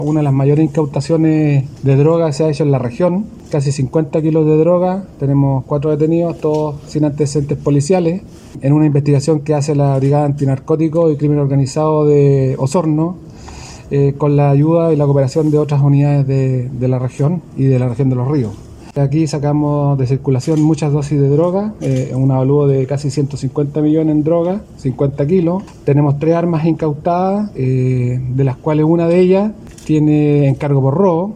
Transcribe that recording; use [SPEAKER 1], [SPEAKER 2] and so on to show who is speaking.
[SPEAKER 1] Una de las mayores incautaciones de droga se ha hecho en la región, casi 50 kilos de droga, tenemos 4 detenidos, todos sin antecedentes policiales, en una investigación que hace la Brigada Antinarcóticos y Crimen Organizado de Osorno, con la ayuda y la cooperación de otras unidades de la región y de la región de Los Ríos. Aquí sacamos de circulación muchas dosis de droga, un avalúo de casi 150 millones en droga, 50 kilos. Tenemos 3 armas incautadas, de las cuales una de ellas tiene encargo por robo.